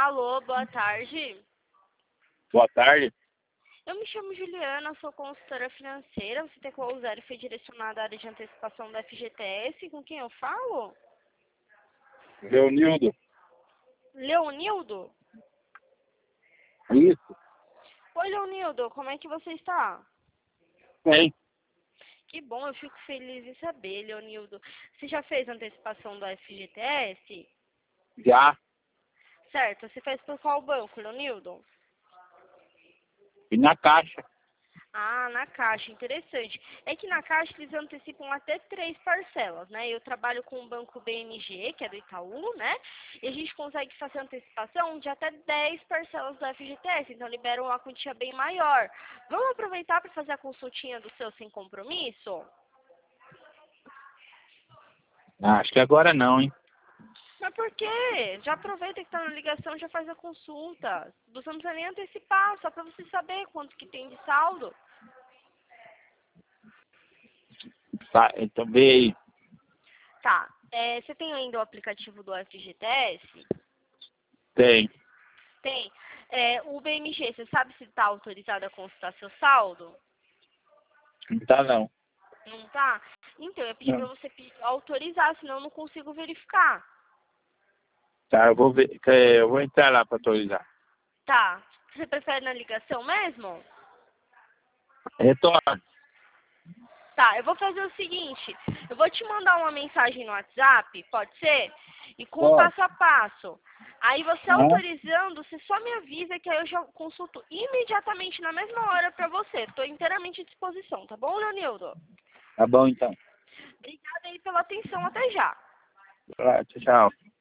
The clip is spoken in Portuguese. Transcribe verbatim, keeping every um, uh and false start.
Alô, boa tarde. Boa tarde. Eu me chamo Juliana, sou consultora financeira. Você tem qual zero foi direcionada à área de antecipação da F G T S. Com quem eu falo? Leonildo. Leonildo? Isso. Oi, Leonildo, como é que você está? Bem. Que bom, eu fico feliz em saber, Leonildo. Você já fez antecipação da F G T S? Já. Certo, você fez por qual banco, Leonildo? E na caixa. Ah, na Caixa, interessante. É que na Caixa eles antecipam até três parcelas, né? Eu trabalho com o banco B M G, que é do Itaú, né? E a gente consegue fazer antecipação de até dez parcelas do F G T S, então liberam uma quantia bem maior. Vamos aproveitar para fazer a consultinha do seu sem compromisso? Ah, acho que agora não, hein? Mas por quê? Já aproveita que está na ligação, já faz a consulta. Você não precisa nem antecipar, só para você saber quanto que tem de saldo. Tá, então vê aí. Tá, é, você tem ainda o aplicativo do F G T S? Tem. Tem. É, o B M G, você sabe se está autorizado a consultar seu saldo? Não tá não. Não tá? Então, eu ia pedir para Não. você pedir- autorizar, senão eu não consigo verificar. Tá, eu vou ver. é, Eu vou entrar lá para atualizar. Tá. Você prefere na ligação mesmo? Retorno. Tá, eu vou fazer o seguinte, eu vou te mandar uma mensagem no WhatsApp, pode ser? E com o Pode. passo a passo. Aí você Ah, autorizando, você só me avisa que aí eu já consulto imediatamente na mesma hora pra você. Estou inteiramente à disposição, tá bom, Leonildo? tá bom então. Obrigada aí pela atenção, até já. Ah, tchau, tchau.